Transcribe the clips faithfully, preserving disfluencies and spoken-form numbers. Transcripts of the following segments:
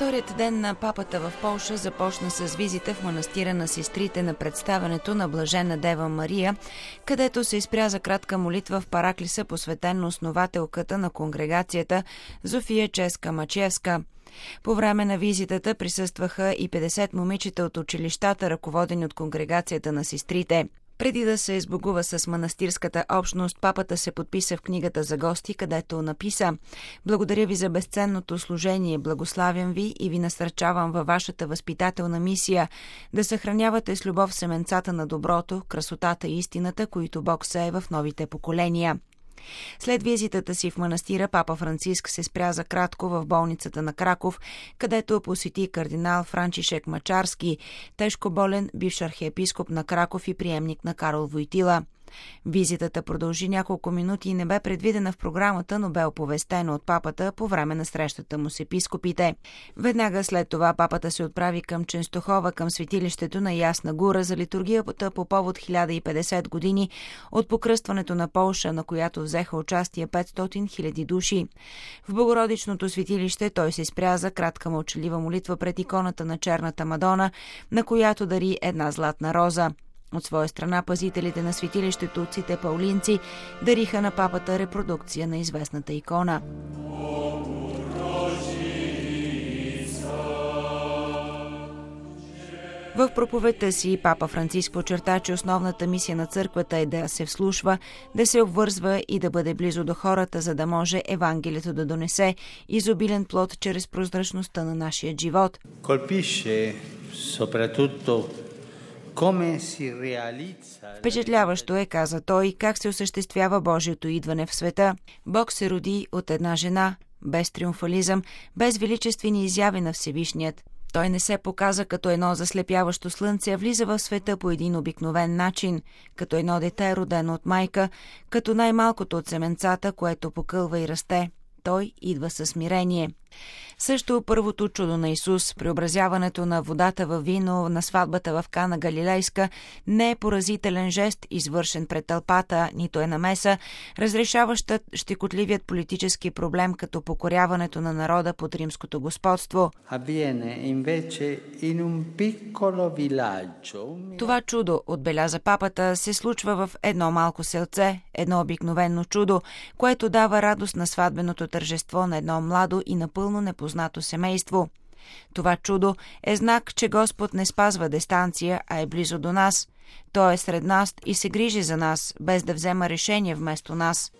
Вторият ден на папата в Полша започна с визита в манастира на сестрите на представянето на Блажена Дева Мария, където се изпря за кратка молитва в параклиса, посветен на основателката на конгрегацията Зофия Ческа-Мачевска. По време на визитата присъстваха и петдесет момичета от училищата, ръководени от конгрегацията на сестрите. Преди да се избогува с манастирската общност, папата се подписа в книгата за гости, където написа: „Благодаря ви за безценното служение, благославям ви и ви насърчавам във вашата възпитателна мисия да съхранявате с любов семенцата на доброто, красотата и истината, които Бог сее в новите поколения“. След визитата си в манастира, папа Франциск се спря за кратко в болницата на Краков, където посети кардинал Франчишек Мачарски, тежко болен бивш архиепископ на Краков и приемник на Карол Войтила. Визитата продължи няколко минути и не бе предвидена в програмата, но бе оповестена от папата по време на срещата му с епископите. Веднага след това папата се отправи към Ченстохова, към светилището на Ясна гора за литургията по повод хиляда и петдесет години от покръстването на Полша, на която взеха участие петстотин хиляди души. В Богородичното светилище той се спря за кратка мълчалива молитва пред иконата на Черната Мадона, на която дари една златна роза. От своя страна пазителите на светилището, отците паулинци, дариха на папата репродукция на известната икона. В проповедта си папа Франциск подчерта, че основната мисия на църквата е да се вслушва, да се обвързва и да бъде близо до хората, за да може Евангелието да донесе изобилен плод чрез прозрачността на нашия живот. Colpisce soprattutto Впечатляващо е, каза той, как се осъществява Божието идване в света. Бог се роди от една жена, без триумфализъм, без величествени изяви на Всевишният. Той не се показа като едно заслепяващо слънце, а влиза в света по един обикновен начин, като едно дете, родено от майка, като най-малкото от семенцата, което покълва и расте. Той идва със смирение. Също първото чудо на Исус, преобразяването на водата във вино на сватбата в Кана Галилейска, не е поразителен жест, извършен пред тълпата, нито е намеса, разрешаваща щекотливият политически проблем като покоряването на народа под римското господство. Това чудо, отбеляза папата, се случва в едно малко селце, едно обикновено чудо, което дава радост на сватбеното тържество на едно младо и напълно непознато семейство. Това чудо е знак, че Господ не спазва дистанция, а е близо до нас. Той е сред нас и се грижи за нас, без да взема решение вместо нас.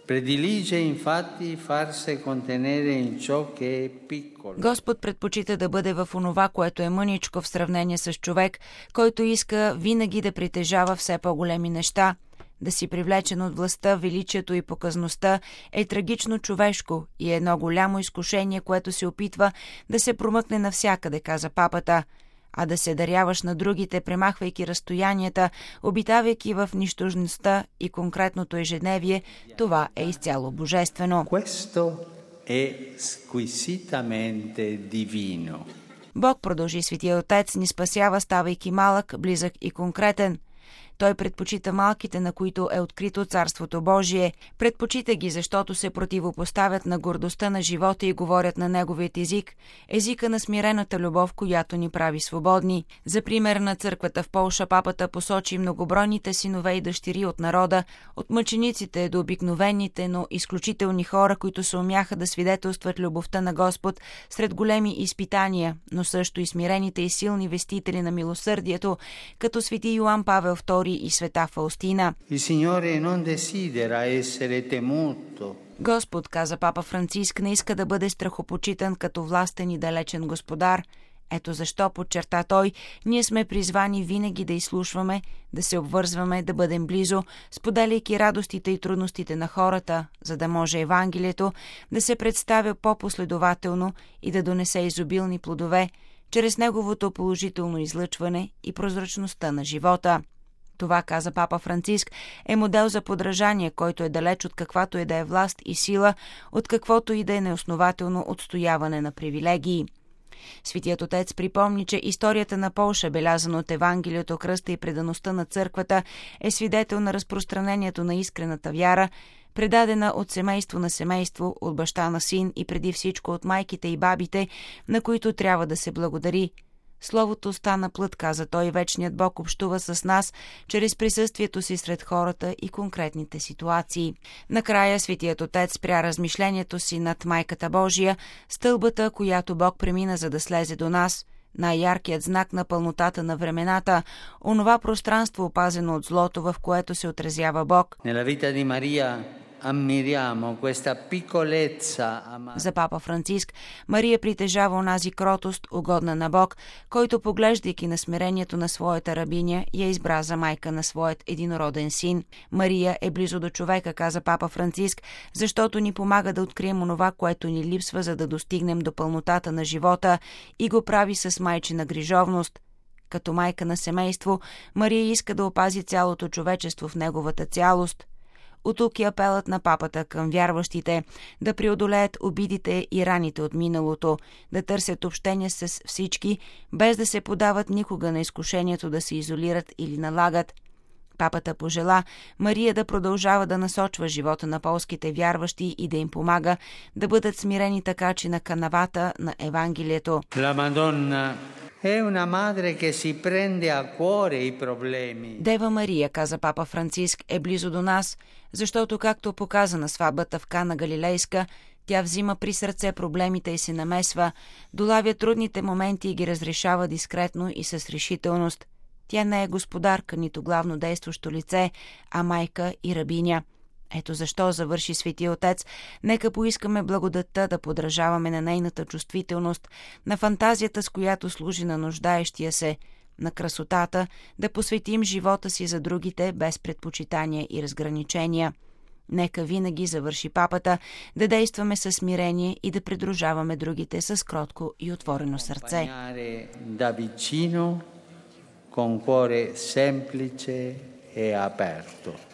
Господ предпочита да бъде в онова, което е мъничко в сравнение с човек, който иска винаги да притежава все по-големи неща. Да си привлечен от властта, величието и показността е трагично човешко и е едно голямо изкушение, което се опитва да се промъкне навсякъде, каза папата. А да се даряваш на другите, премахвайки разстоянията, обитавайки в нищожността и конкретното ежедневие, това е изцяло божествено. Бог, продължи Светия Отец, ни спасява, ставайки малък, близък и конкретен. Той предпочита малките, на които е открито Царството Божие. Предпочита ги, защото се противопоставят на гордостта на живота и говорят на неговият език, езика на смирената любов, която ни прави свободни. За пример на църквата в Полша папата посочи многобройните синове и дъщери от народа, от мъчениците до обикновените, но изключителни хора, които се умяха да свидетелстват любовта на Господ сред големи изпитания, но също и смирените и силни вестители на милосърдието, като свети Йоан Павел Втори и света Фаустина. Господ, каза папа Франциск, не иска да бъде страхопочитан като властен и далечен господар. Ето защо, подчерта той, ние сме призвани винаги да изслушваме, да се обвързваме, да бъдем близо, споделяйки радостите и трудностите на хората, за да може Евангелието да се представя по-последователно и да донесе изобилни плодове, чрез неговото положително излъчване и прозрачността на живота. Това, каза папа Франциск, е модел за подражание, който е далеч от каквато и да е власт и сила, от каквото и да е неоснователно отстояване на привилегии. Светият Отец припомни, че историята на Полша, белязана от Евангелието, кръста и предаността на църквата, е свидетел на разпространението на искрената вяра, предадена от семейство на семейство, от баща на син и преди всичко от майките и бабите, на които трябва да се благодари. Словото стана плът, каза той, вечният Бог общува с нас чрез присъствието си сред хората и конкретните ситуации. Накрая Светият Отец спря размишлението си над Майката Божия, стълбата, която Бог премина, за да слезе до нас, най-яркият знак на пълнотата на времената, онова пространство, опазено от злото, в което се отразява Бог. За папа Франциск, Мария притежава онази кротост, угодна на Бог, който, поглеждайки на смирението на своята рабиня, я избра за майка на своят единороден син. Мария е близо до човека, каза папа Франциск, защото ни помага да открием онова, което ни липсва, за да достигнем до пълнотата на живота, и го прави с майчина грижовност. Като майка на семейство, Мария иска да опази цялото човечество в неговата цялост. Оттук и апелът на папата към вярващите да преодолеят обидите и раните от миналото, да търсят общение с всички, без да се подават никога на изкушението да се изолират или налагат. Папата пожела Мария да продължава да насочва живота на полските вярващи и да им помага да бъдат смирени така, че на канавата на Евангелието. Дева Мария, каза папа Франциск, е близо до нас, защото, както показа на сватбата в Кана Галилейска, тя взима при сърце проблемите и се намесва, долавя трудните моменти и ги разрешава дискретно и с решителност. Тя не е господарка, нито главно действащо лице, а майка и рабиня. Ето защо, завърши Свети Отец, нека поискаме благодатта да подражаваме на нейната чувствителност, на фантазията, с която служи на нуждаещия се, на красотата, да посветим живота си за другите без предпочитания и разграничения. Нека винаги, завърши папата, да действаме със смирение и да придружаваме другите с кротко и отворено сърце. Con cuore semplice e aperto.